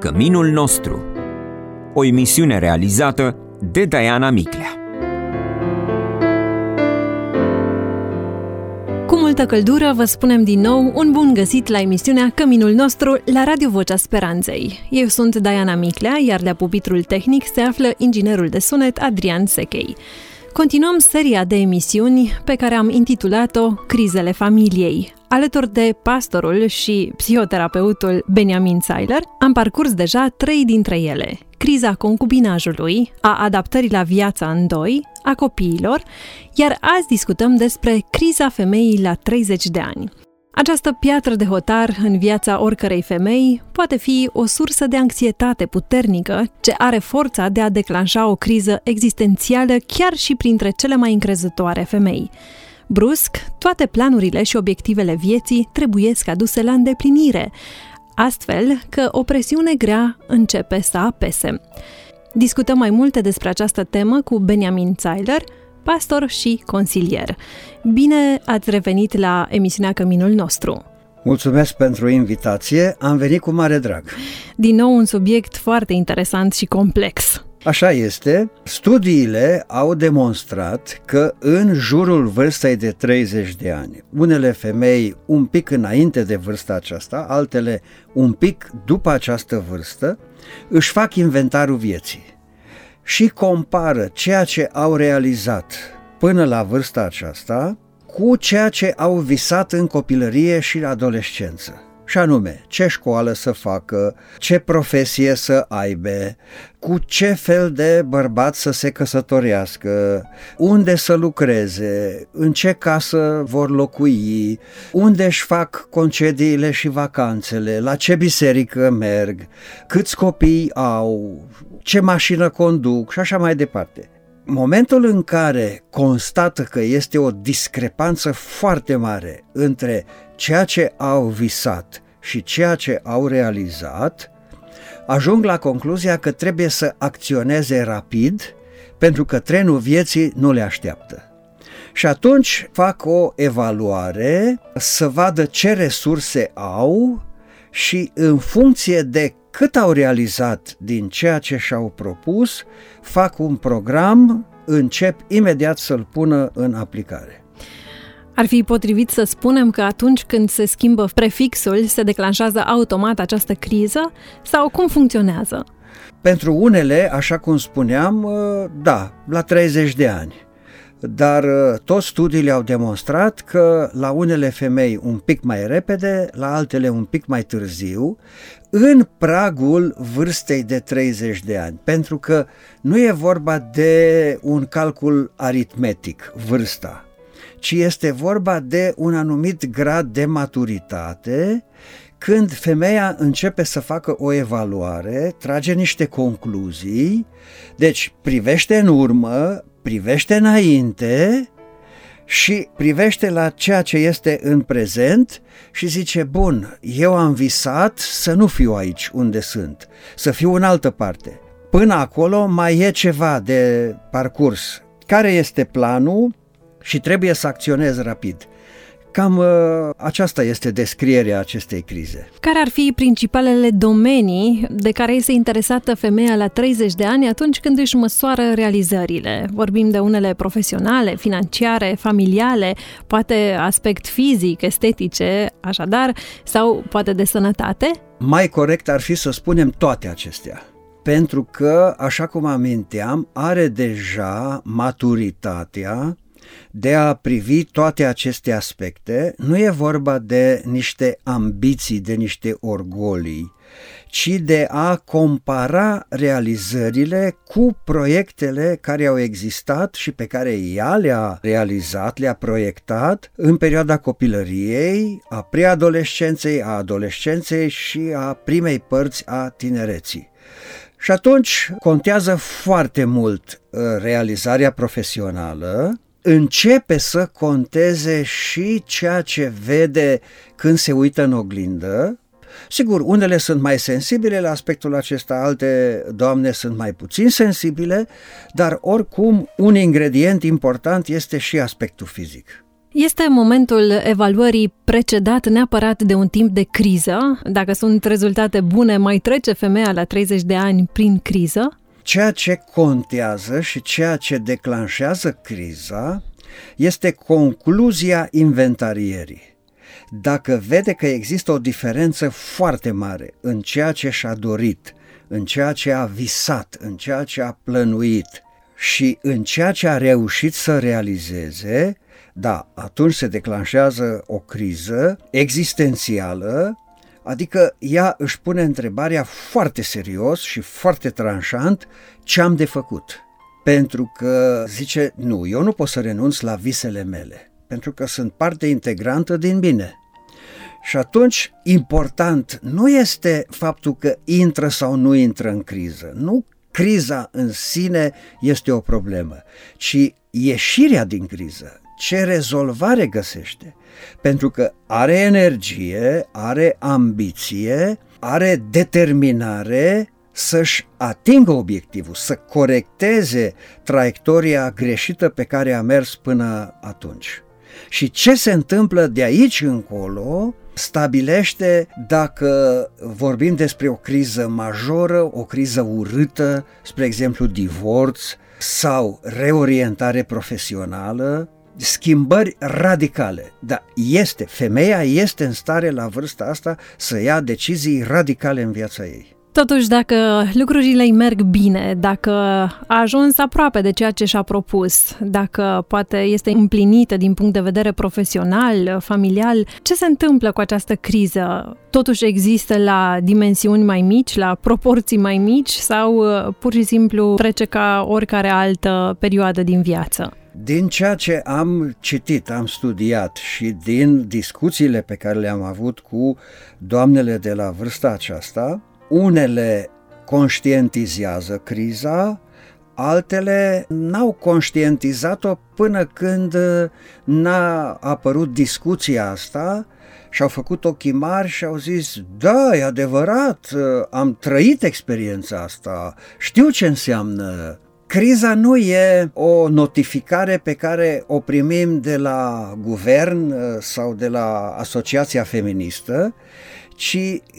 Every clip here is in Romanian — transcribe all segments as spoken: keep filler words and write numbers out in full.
Căminul nostru. O emisiune realizată de Diana Miclea. Cu multă căldură vă spunem din nou un bun găsit la emisiunea Căminul nostru la Radio Vocea Speranței. Eu sunt Diana Miclea, iar la pupitrul tehnic se află inginerul de sunet Adrian Sechei. Continuăm seria de emisiuni pe care am intitulat-o Crizele familiei. Alături de pastorul și psihoterapeutul Benjamin Zeiler, am parcurs deja trei dintre ele: criza concubinajului, a adaptării la viața în doi, a copiilor, iar azi discutăm despre criza femeii la treizeci de ani. Această piatră de hotar în viața oricărei femei poate fi o sursă de anxietate puternică ce are forța de a declanșa o criză existențială chiar și printre cele mai încrezătoare femei. Brusc, toate planurile și obiectivele vieții trebuiesc aduse la îndeplinire, astfel că o presiune grea începe să apese. Discutăm mai multe despre această temă cu Benjamin Zeiler, pastor și consilier. Bine ați revenit la emisiunea Căminul nostru! Mulțumesc pentru invitație, am venit cu mare drag. Din nou un subiect foarte interesant și complex. Așa este, studiile au demonstrat că în jurul vârstei de treizeci de ani, unele femei un pic înainte de vârsta aceasta, altele un pic după această vârstă, își fac inventarul vieții și compară ceea ce au realizat până la vârsta aceasta cu ceea ce au visat în copilărie și adolescență. Și anume, ce școală să facă, ce profesie să aibă, cu ce fel de bărbat să se căsătorească, unde să lucreze, în ce casă vor locui, unde își fac concediile și vacanțele, la ce biserică merg, câți copii au, ce mașină conduc și așa mai departe. Momentul în care constată că este o discrepanță foarte mare între ceea ce au visat și ceea ce au realizat, ajung la concluzia că trebuie să acționeze rapid pentru că trenul vieții nu le așteaptă. Și atunci fac o evaluare să vadă ce resurse au și în funcție de cât au realizat din ceea ce și-au propus, fac un program, încep imediat să-l pună în aplicare. Ar fi potrivit să spunem că atunci când se schimbă prefixul, se declanșează automat această criză sau cum funcționează? Pentru unele, așa cum spuneam, da, la treizeci de ani. Dar toți studiile au demonstrat că la unele femei un pic mai repede, la altele un pic mai târziu, în pragul vârstei de treizeci de ani, pentru că nu e vorba de un calcul aritmetic, vârsta, ci este vorba de un anumit grad de maturitate, când femeia începe să facă o evaluare, trage niște concluzii, deci privește în urmă, privește înainte și privește la ceea ce este în prezent și zice, bun, eu am visat să nu fiu aici unde sunt, să fiu în altă parte. Până acolo mai e ceva de parcurs. Care este planul? Și trebuie să acționez rapid. Cam uh, aceasta este descrierea acestei crize. Care ar fi principalele domenii de care este interesată femeia la treizeci de ani atunci când își măsoară realizările? Vorbim de unele profesionale, financiare, familiale, poate aspect fizic, estetice, așadar, sau poate de sănătate? Mai corect ar fi să spunem toate acestea. Pentru că, așa cum aminteam, are deja maturitatea de a privi toate aceste aspecte. Nu e vorba de niște ambiții, de niște orgolii, ci de a compara realizările cu proiectele care au existat și pe care ea le-a realizat, le-a proiectat în perioada copilăriei, a preadolescenței, a adolescenței și a primei părți a tinereții. Și atunci contează foarte mult realizarea profesională, începe să conteze și ceea ce vede când se uită în oglindă. Sigur, unele sunt mai sensibile la aspectul acesta, alte doamne sunt mai puțin sensibile, dar oricum un ingredient important este și aspectul fizic. Este momentul evaluării precedat neapărat de un timp de criză? Dacă sunt rezultate bune, mai trece femeia la treizeci de ani prin criză? Ceea ce contează și ceea ce declanșează criza este concluzia inventarierii. Dacă vede că există o diferență foarte mare în ceea ce și-a dorit, în ceea ce a visat, în ceea ce a plănuit și în ceea ce a reușit să realizeze, da, atunci se declanșează o criză existențială, adică ea își pune întrebarea foarte serios și foarte tranșant: ce am de făcut? Pentru că zice, nu, eu nu pot să renunț la visele mele, pentru că sunt parte integrantă din mine. Și atunci, important nu este faptul că intră sau nu intră în criză, nu criza în sine este o problemă, ci ieșirea din criză, ce rezolvare găsește, pentru că are energie, are ambiție, are determinare să-și atingă obiectivul, să corecteze traiectoria greșită pe care a mers până atunci. Și ce se întâmplă de aici încolo stabilește dacă vorbim despre o criză majoră, o criză urâtă, spre exemplu divorț sau reorientare profesională, schimbări radicale. Dar este, femeia este în stare la vârsta asta să ia decizii radicale în viața ei. Totuși, dacă lucrurile îi merg bine, dacă a ajuns aproape de ceea ce și-a propus, dacă poate este împlinită din punct de vedere profesional, familial, ce se întâmplă cu această criză? Totuși există la dimensiuni mai mici, la proporții mai mici sau pur și simplu trece ca oricare altă perioadă din viață? Din ceea ce am citit, am studiat și din discuțiile pe care le-am avut cu doamnele de la vârsta aceasta, unele conștientizează criza, altele n-au conștientizat-o până când n-a apărut discuția asta și au făcut ochii mari și au zis, da, e adevărat, am trăit experiența asta, știu ce înseamnă. Criza nu e o notificare pe care o primim de la guvern sau de la asociația feministă, ci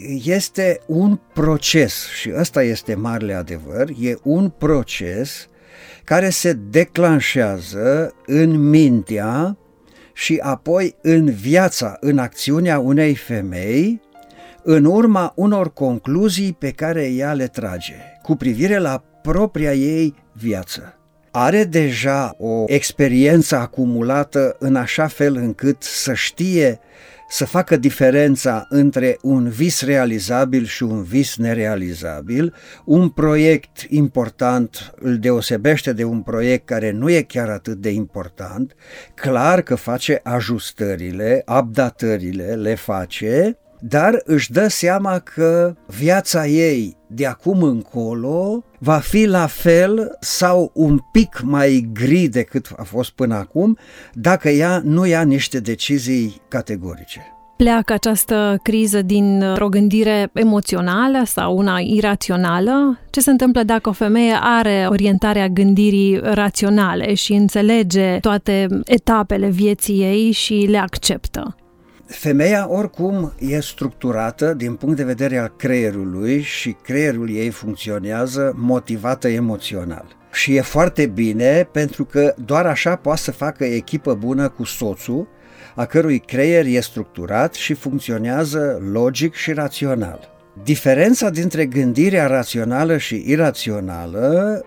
este un proces, și ăsta este marele adevăr, e un proces care se declanșează în mintea și apoi în viața, în acțiunea unei femei, în urma unor concluzii pe care ea le trage cu privire la propria ei viață. Are deja o experiență acumulată în așa fel încât să știe să facă diferența între un vis realizabil și un vis nerealizabil. Un proiect important îl deosebește de un proiect care nu e chiar atât de important. Clar că face ajustările, updatările, le face, dar își dă seama că viața ei de acum încolo va fi la fel sau un pic mai gri decât a fost până acum dacă ea nu ia niște decizii categorice. Pleacă această criză dintr-o gândire emoțională sau una irațională? Ce se întâmplă dacă o femeie are orientarea gândirii raționale și înțelege toate etapele vieții ei și le acceptă? Femeia oricum e structurată din punct de vedere al creierului și creierul ei funcționează motivată emoțional. Și e foarte bine pentru că doar așa poate să facă echipă bună cu soțul, a cărui creier e structurat și funcționează logic și rațional. Diferența dintre gândirea rațională și irațională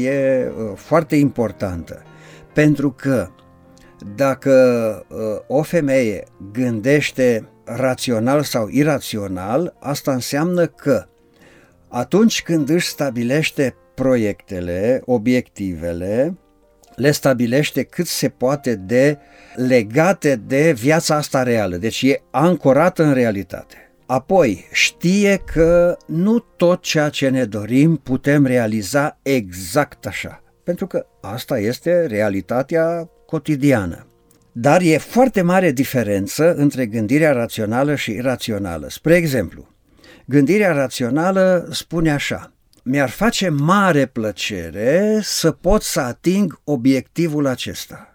e foarte importantă, pentru că dacă uh, o femeie gândește rațional sau irațional, asta înseamnă că atunci când își stabilește proiectele, obiectivele, le stabilește cât se poate de legate de viața asta reală, deci e ancorată în realitate. Apoi știe că nu tot ceea ce ne dorim putem realiza exact așa, pentru că asta este realitatea cotidiană. Dar e foarte mare diferență între gândirea rațională și irațională. Spre exemplu, gândirea rațională spune așa: mi-ar face mare plăcere să pot să ating obiectivul acesta.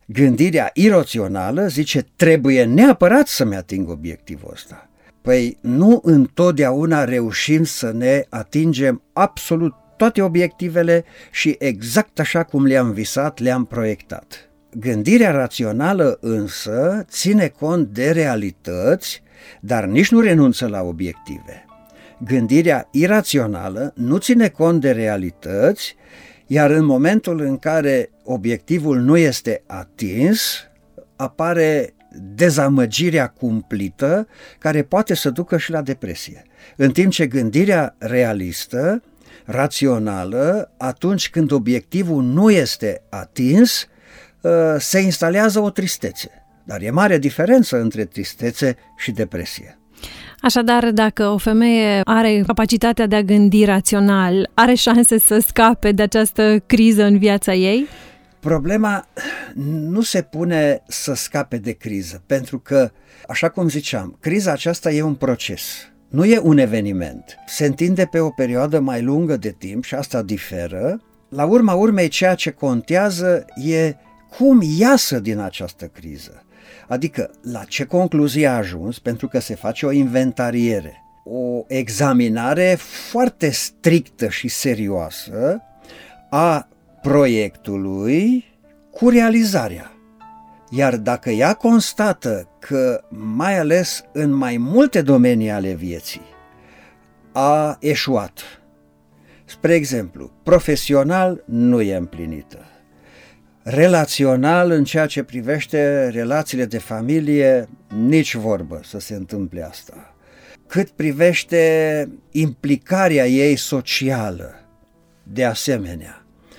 Gândirea irațională zice, trebuie neapărat să-mi ating obiectivul ăsta. Păi nu întotdeauna reușim să ne atingem absolut toate obiectivele și exact așa cum le-am visat, le-am proiectat. Gândirea rațională însă ține cont de realități, dar nici nu renunță la obiective. Gândirea irațională nu ține cont de realități, iar în momentul în care obiectivul nu este atins, apare dezamăgirea cumplită, care poate să ducă și la depresie. În timp ce gândirea realistă, rațională, atunci când obiectivul nu este atins, se instalează o tristețe. Dar e mare diferență între tristețe și depresie. Așadar, dacă o femeie are capacitatea de a gândi rațional, are șanse să scape de această criză în viața ei? Problema nu se pune să scape de criză, pentru că, așa cum ziceam, criza aceasta e un proces, nu e un eveniment. Se întinde pe o perioadă mai lungă de timp și asta diferă. La urma urmei, ceea ce contează e cum iasă din această criză. Adică, la ce concluzie a ajuns, pentru că se face o inventariere, o examinare foarte strictă și serioasă a proiectului cu realizarea. Iar dacă ea constată că, mai ales în mai multe domenii ale vieții, a eșuat, spre exemplu, profesional nu e împlinită, relațional, în ceea ce privește relațiile de familie, nici vorbă să se întâmple asta. Cât privește implicarea ei socială, de asemenea.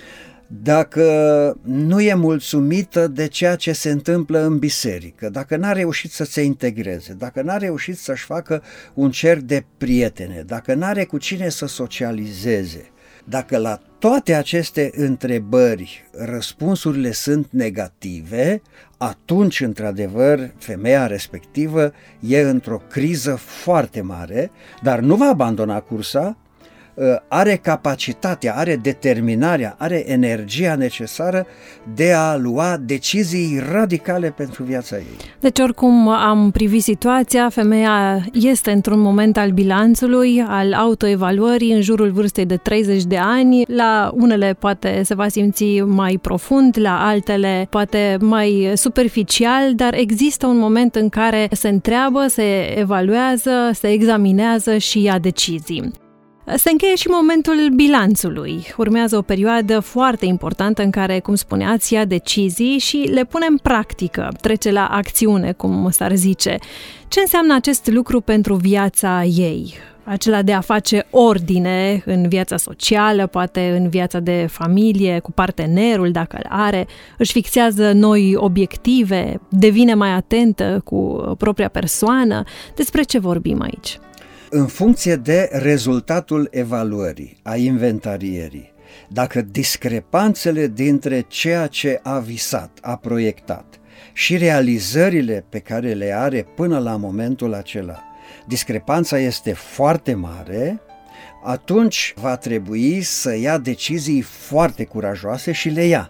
Dacă nu e mulțumită de ceea ce se întâmplă în biserică, dacă n-a reușit să se integreze, dacă n-a reușit să-și facă un cerc de prietene, dacă n-are cu cine să socializeze, dacă la toate aceste întrebări răspunsurile sunt negative, atunci, într-adevăr, femeia respectivă e într-o criză foarte mare, dar nu va abandona cursa, are capacitatea, are determinarea, are energia necesară de a lua decizii radicale pentru viața ei. Deci, oricum am privit situația, femeia este într-un moment al bilanțului, al autoevaluării, în jurul vârstei de treizeci de ani. La unele poate se va simți mai profund, la altele poate mai superficial, dar există un moment în care se întreabă, se evaluează, se examinează și ia decizii. Se încheie și momentul bilanțului. Urmează o perioadă foarte importantă în care, cum spuneați, ia decizii și le pune în practică, trece la acțiune, cum s-ar zice. Ce înseamnă acest lucru pentru viața ei? Acela de a face ordine în viața socială, poate în viața de familie, cu partenerul, dacă îl are, își fixează noi obiective, devine mai atentă cu propria persoană. Despre ce vorbim aici? În funcție de rezultatul evaluării, a inventarierii, dacă discrepanțele dintre ceea ce a visat, a proiectat și realizările pe care le are până la momentul acela, discrepanța este foarte mare, atunci va trebui să ia decizii foarte curajoase și le ia.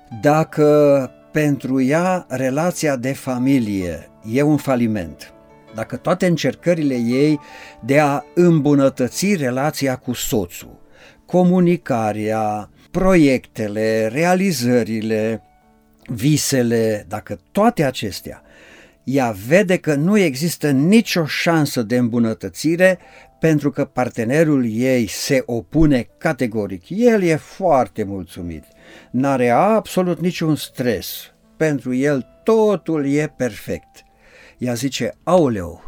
Dacă pentru ea relația de familie e un faliment, dacă toate încercările ei de a îmbunătăți relația cu soțul, comunicarea, proiectele, realizările, visele, dacă toate acestea, ea vede că nu există nicio șansă de îmbunătățire pentru că partenerul ei se opune categoric. El e foarte mulțumit, n-are absolut niciun stres, pentru el totul e perfect. Ea zice, aoleu,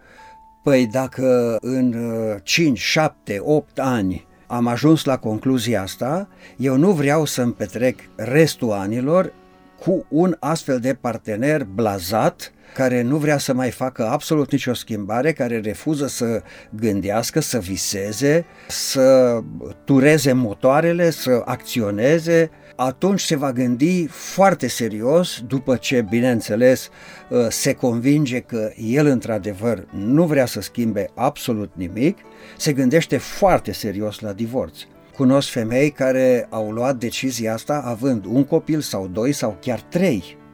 păi dacă în cinci, șapte, opt ani am ajuns la concluzia asta, eu nu vreau să-mi petrec restul anilor cu un astfel de partener blazat, care nu vrea să mai facă absolut nicio schimbare, care refuză să gândească, să viseze, să tureze motoarele, să acționeze. Atunci se va gândi foarte serios, după ce, bineînțeles, se convinge că el într-adevăr nu vrea să schimbe absolut nimic, se gândește foarte serios la divorț. Cunosc femei care au luat decizia asta având un copil sau doi sau chiar trei.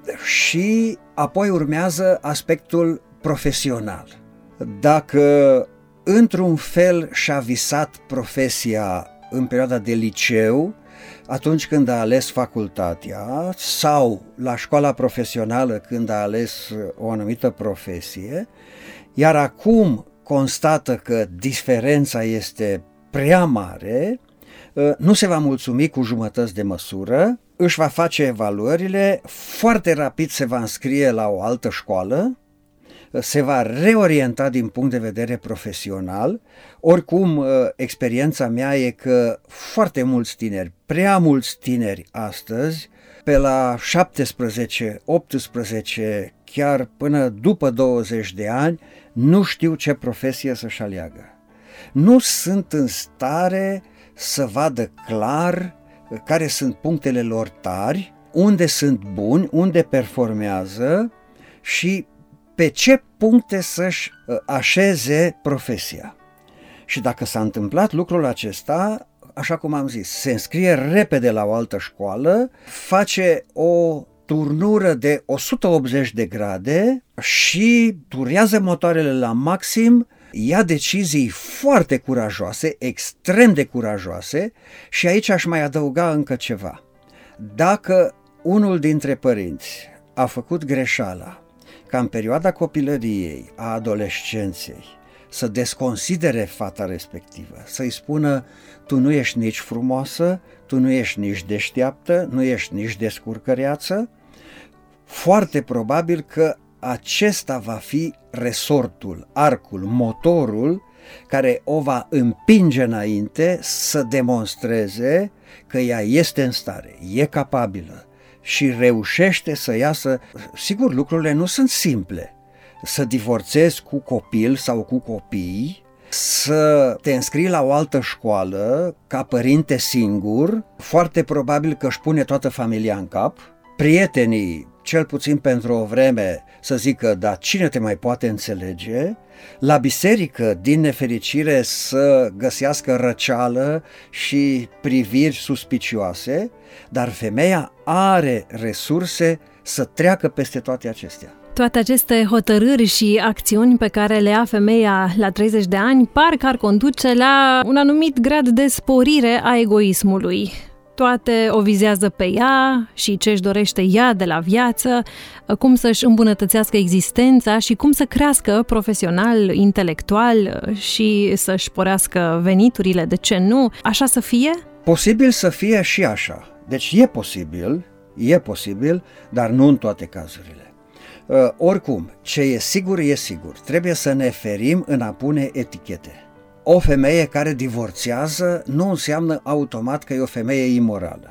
și apoi urmează aspectul profesional. Dacă într-un fel și-a visat profesia în perioada de liceu, atunci când a ales facultatea, sau la școala profesională când a ales o anumită profesie, iar acum constată că diferența este prea mare, nu se va mulțumi cu jumătăți de măsură, își va face evaluările, foarte rapid se va înscrie la o altă școală, se va reorienta din punct de vedere profesional. Oricum, experiența mea e că foarte mulți tineri, prea mulți tineri astăzi, pe la șaptesprezece, optsprezece, chiar până după douăzeci de ani, nu știu ce profesie să-și aleagă. Nu sunt în stare să vadă clar care sunt punctele lor tari, unde sunt buni, unde performează și pe ce puncte să-și așeze profesia. Și dacă s-a întâmplat lucrul acesta, așa cum am zis, se înscrie repede la o altă școală, face o turnură de o sută optzeci de grade și turează motoarele la maxim, ia decizii foarte curajoase, extrem de curajoase, și aici aș mai adăuga încă ceva. Dacă unul dintre părinți a făcut greșeala ca în perioada copilăriei, a adolescenței, să desconsidere fata respectivă, să-i spună: tu nu ești nici frumoasă, tu nu ești nici deșteaptă, nu ești nici descurcăreață, foarte probabil că acesta va fi resortul, arcul, motorul care o va împinge înainte să demonstreze că ea este în stare, e capabilă și reușește să iasă. Sigur, lucrurile nu sunt simple. Să divorțezi cu copil sau cu copii, să te înscrii la o altă școală ca părinte singur, foarte probabil că își pune toată familia în cap, prietenii, cel puțin pentru o vreme, să zică: dar cine te mai poate înțelege? La biserică, din nefericire, să găsească răceală și priviri suspicioase, dar femeia are resurse să treacă peste toate acestea. Toate aceste hotărâri și acțiuni pe care le ia femeia la treizeci de ani par că ar conduce la un anumit grad de sporire a egoismului. Toate o vizează pe ea și ce își dorește ea de la viață, cum să-și îmbunătățească existența și cum să crească profesional, intelectual și să-și sporească veniturile, de ce nu? Așa să fie? Posibil să fie și așa. Deci e posibil, e posibil, dar nu în toate cazurile. Uh, oricum, ce e sigur, e sigur. Trebuie să ne ferim în a pune etichete. O femeie care divorțează nu înseamnă automat că e o femeie imorală.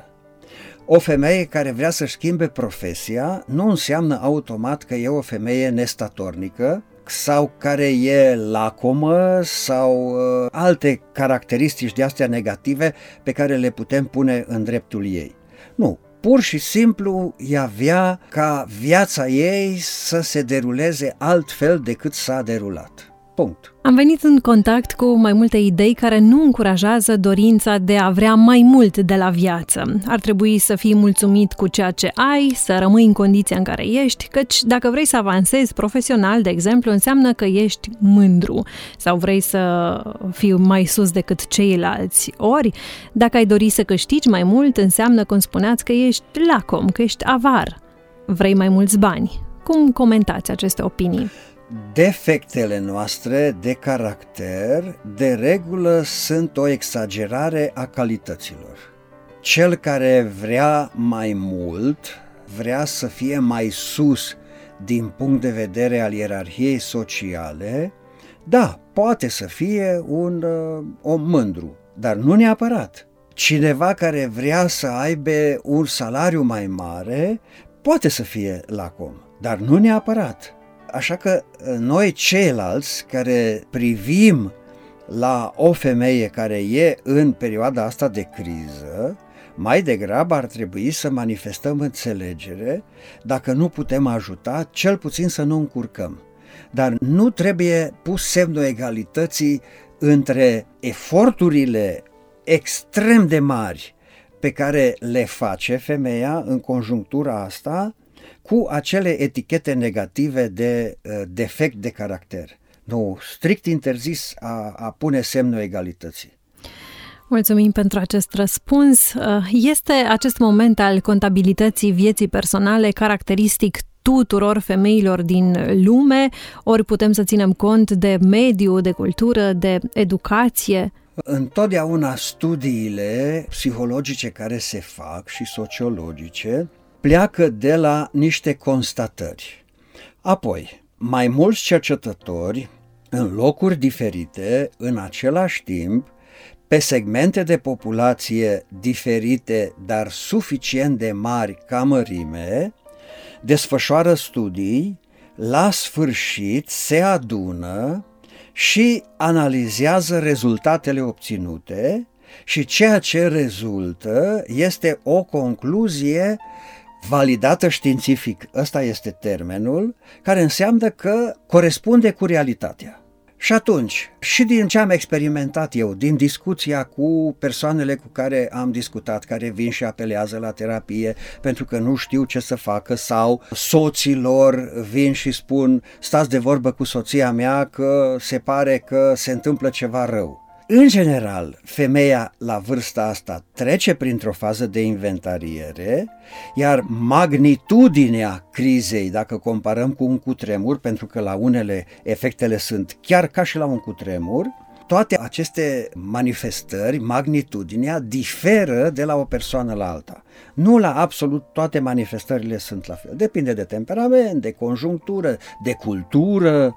O femeie care vrea să-și schimbe profesia nu înseamnă automat că e o femeie nestatornică sau care e lacomă sau uh, alte caracteristici de astea negative pe care le putem pune în dreptul ei. Nu. Pur și simplu ea vrea ca viața ei să se deruleze altfel decât s-a derulat. Punct. Am venit în contact cu mai multe idei care nu încurajează dorința de a vrea mai mult de la viață. Ar trebui să fii mulțumit cu ceea ce ai, să rămâi în condiția în care ești, căci dacă vrei să avansezi profesional, de exemplu, înseamnă că ești mândru sau vrei să fii mai sus decât ceilalți. Ori, dacă ai dori să câștigi mai mult, înseamnă, cum spuneați, că ești lacom, că ești avar. Vrei mai mulți bani. Cum comentați aceste opinii? Defectele noastre de caracter, de regulă, sunt o exagerare a calităților. Cel care vrea mai mult, vrea să fie mai sus din punct de vedere al ierarhiei sociale, da, poate să fie un uh, om mândru, dar nu neapărat. Cineva care vrea să aibă un salariu mai mare, poate să fie lacom, dar nu neapărat. Așa că noi ceilalți care privim la o femeie care e în perioada asta de criză, mai degrabă ar trebui să manifestăm înțelegere, dacă nu putem ajuta, cel puțin să nu încurcăm. Dar nu trebuie pus semnul egalității între eforturile extrem de mari pe care le face femeia în conjunctura asta, cu acele etichete negative de uh, defect de caracter. Nu, strict interzis a, a pune semnul egalității. Mulțumim pentru acest răspuns. Este acest moment al contabilității vieții personale caracteristic tuturor femeilor din lume, ori putem să ținem cont de mediu, de cultură, de educație? Întotdeauna studiile psihologice care se fac și sociologice pleacă de la niște constatări. Apoi, mai mulți cercetători, în locuri diferite, în același timp, pe segmente de populație diferite, dar suficient de mari ca mărime, desfășoară studii, la sfârșit se adună și analizează rezultatele obținute și ceea ce rezultă este o concluzie validată științific, ăsta este termenul, care înseamnă că corespunde cu realitatea. Și atunci, și din ce am experimentat eu, din discuția cu persoanele cu care am discutat, care vin și apelează la terapie pentru că nu știu ce să facă, sau soților vin și spun, stați de vorbă cu soția mea că se pare că se întâmplă ceva rău. În general, femeia la vârsta asta trece printr-o fază de inventariere, iar magnitudinea crizei, dacă comparăm cu un cutremur, pentru că la unele efectele sunt chiar ca și la un cutremur, toate aceste manifestări, magnitudinea, diferă de la o persoană la alta. Nu la absolut toate manifestările sunt la fel. Depinde de temperament, de conjunctură, de cultură,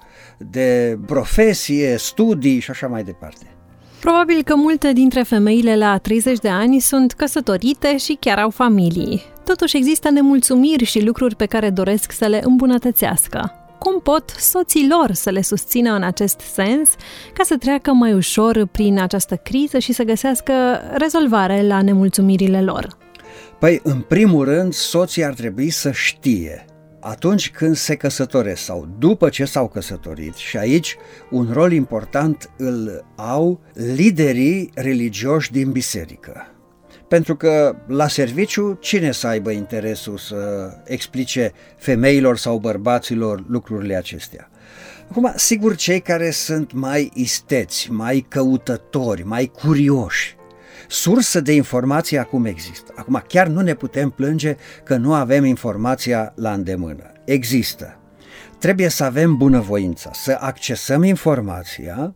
de profesie, studii și așa mai departe. Probabil că multe dintre femeile la treizeci de ani sunt căsătorite și chiar au familii. Totuși există nemulțumiri și lucruri pe care doresc să le îmbunătățească. Cum pot soții lor să le susțină în acest sens ca să treacă mai ușor prin această criză și să găsească rezolvare la nemulțumirile lor? Păi, în primul rând, soții ar trebui să știe atunci când se căsătoresc sau după ce s-au căsătorit, și aici un rol important îl au liderii religioși din biserică. Pentru că la serviciu cine să aibă interesul să explice femeilor sau bărbaților lucrurile acestea? Acum, sigur, cei care sunt mai isteți, mai căutători, mai curioși, sursă de informație acum există. Acum chiar nu ne putem plânge că nu avem informația la îndemână. Există. Trebuie să avem bunăvoința, să accesăm informația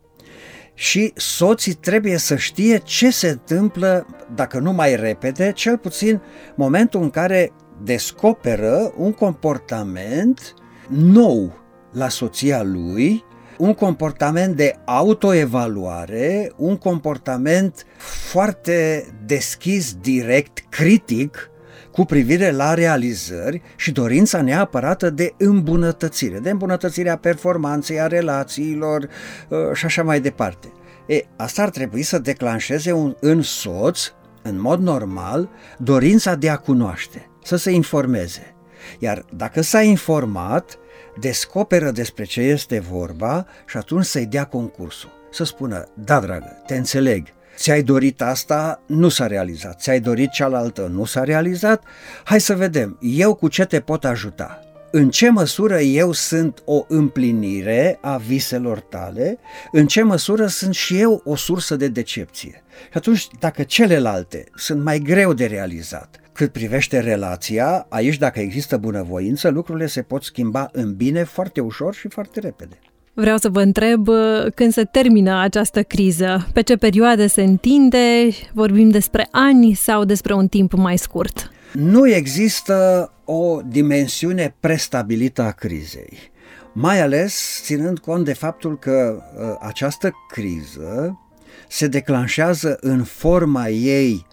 și soții trebuie să știe ce se întâmplă, dacă nu mai repede, cel puțin momentul în care descoperă un comportament nou la soția lui, un comportament de autoevaluare, un comportament foarte deschis, direct, critic, cu privire la realizări și dorința neapărată de îmbunătățire, de îmbunătățirea performanței, a relațiilor și așa mai departe. E, asta ar trebui să declanșeze un, în soț, în mod normal, dorința de a cunoaște, să se informeze. Iar dacă s-a informat, descoperă despre ce este vorba și atunci să-i dea concursul. Să spună, da, dragă, te înțeleg, ți-ai dorit asta, nu s-a realizat, ți-ai dorit cealaltă, nu s-a realizat, hai să vedem, eu cu ce te pot ajuta? În ce măsură eu sunt o împlinire a viselor tale? În ce măsură sunt și eu o sursă de decepție? Și atunci, dacă celelalte sunt mai greu de realizat, cât privește relația, aici dacă există bunăvoință, lucrurile se pot schimba în bine foarte ușor și foarte repede. Vreau să vă întreb când se termină această criză, pe ce perioadă se întinde, vorbim despre ani sau despre un timp mai scurt? Nu există o dimensiune prestabilită a crizei, mai ales ținând cont de faptul că uh, această criză se declanșează în forma ei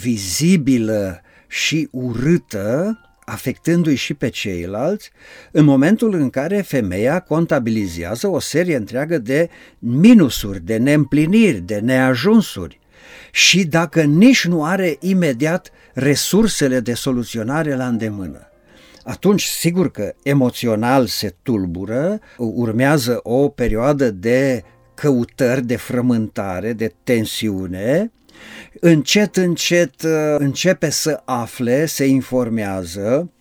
vizibilă și urâtă, afectându-i și pe ceilalți, în momentul în care femeia contabilizează o serie întreagă de minusuri, de neîmpliniri, de neajunsuri. Și dacă nici nu are imediat resursele de soluționare la îndemână, atunci sigur că emoțional se tulbură, urmează o perioadă de căutări, de frământare, de tensiune, încet, încet începe să afle, se informează,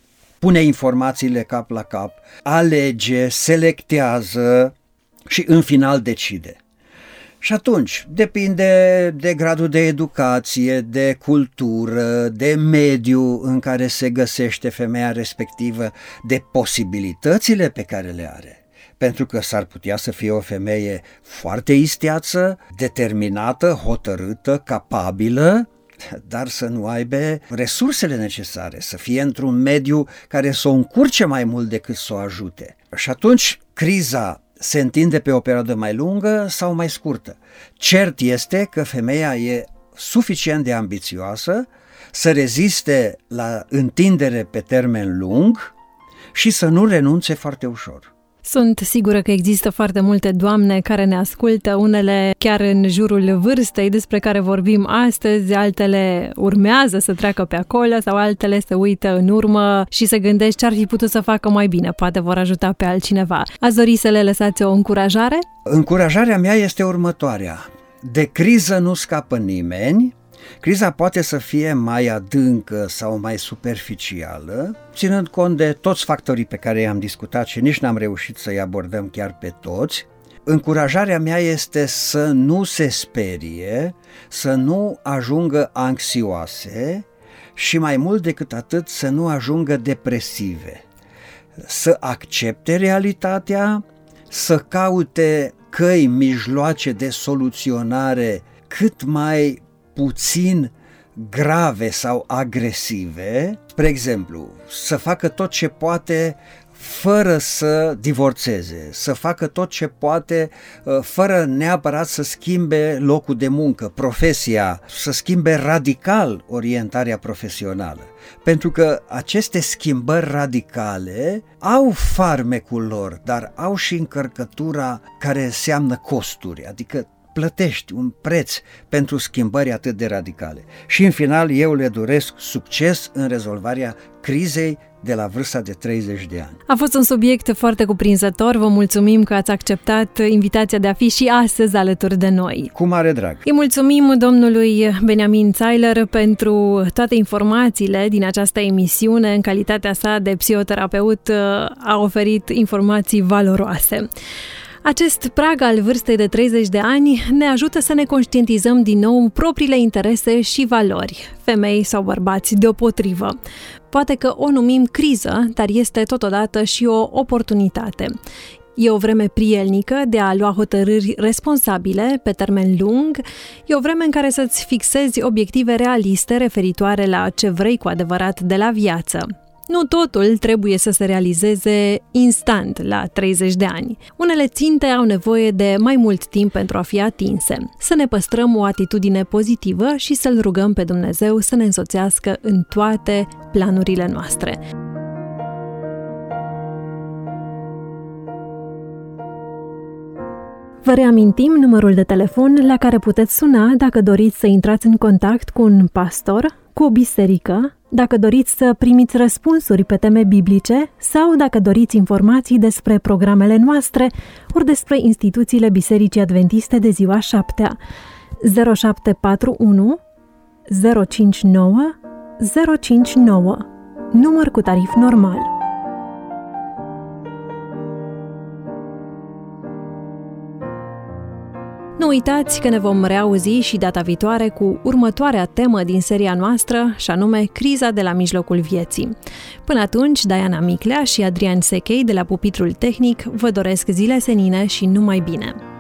pune informațiile cap la cap, alege, selectează și în final decide. Și atunci depinde de gradul de educație, de cultură, de mediu în care se găsește femeia respectivă, de posibilitățile pe care le are. Pentru că s-ar putea să fie o femeie foarte isteață, determinată, hotărâtă, capabilă, dar să nu aibă resursele necesare, să fie într-un mediu care să o încurce mai mult decât să o ajute. Și atunci criza se întinde pe o perioadă mai lungă sau mai scurtă. Cert este că femeia e suficient de ambițioasă să reziste la întindere pe termen lung și să nu renunțe foarte ușor. Sunt sigură că există foarte multe doamne care ne ascultă, unele chiar în jurul vârstei despre care vorbim astăzi, altele urmează să treacă pe acolo sau altele se uită în urmă și se gândesc ce ar fi putut să facă mai bine, poate vor ajuta pe altcineva. Ați dori să le lăsați o încurajare? Încurajarea mea este următoarea. De criză nu scapă nimeni. Criza poate să fie mai adâncă sau mai superficială, ținând cont de toți factorii pe care i-am discutat și nici n-am reușit să-i abordăm chiar pe toți. Încurajarea mea este să nu se sperie, să nu ajungă anxioase și mai mult decât atât să nu ajungă depresive. Să accepte realitatea, să caute căi, mijloace de soluționare cât mai puțin grave sau agresive, spre exemplu, să facă tot ce poate fără să divorțeze, să facă tot ce poate fără neapărat să schimbe locul de muncă, profesia, să schimbe radical orientarea profesională. Pentru că aceste schimbări radicale au farmecul lor, dar au și încărcătura care înseamnă costuri, adică plătești un preț pentru schimbări atât de radicale. Și în final eu le doresc succes în rezolvarea crizei de la vârsta de treizeci de ani. A fost un subiect foarte cuprinzător, vă mulțumim că ați acceptat invitația de a fi și astăzi alături de noi. Cu mare drag! Îi mulțumim domnului Beniamin Zeiler pentru toate informațiile din această emisiune. În calitatea sa de psihoterapeut a oferit informații valoroase. Acest prag al vârstei de treizeci de ani ne ajută să ne conștientizăm din nou propriile interese și valori, femei sau bărbați deopotrivă. Poate că o numim criză, dar este totodată și o oportunitate. E o vreme prielnică de a lua hotărâri responsabile pe termen lung, e o vreme în care să-ți fixezi obiective realiste referitoare la ce vrei cu adevărat de la viață. Nu totul trebuie să se realizeze instant la treizeci de ani. Unele ținte au nevoie de mai mult timp pentru a fi atinse. Să ne păstrăm o atitudine pozitivă și să-L rugăm pe Dumnezeu să ne însoțească în toate planurile noastre. Vă reamintim numărul de telefon la care puteți suna dacă doriți să intrați în contact cu un pastor, cu o biserică, dacă doriți să primiți răspunsuri pe teme biblice sau dacă doriți informații despre programele noastre ori despre instituțiile Bisericii Adventiste de ziua șaptea. zero șapte patru unu zero cinci nouă zero cinci nouă, număr cu tarif normal. Nu uitați că ne vom reauzi și data viitoare cu următoarea temă din seria noastră, și anume criza de la mijlocul vieții. Până atunci, Diana Miclea și Adrian Sechei de la Pupitrul Tehnic vă doresc zile senine și numai bine!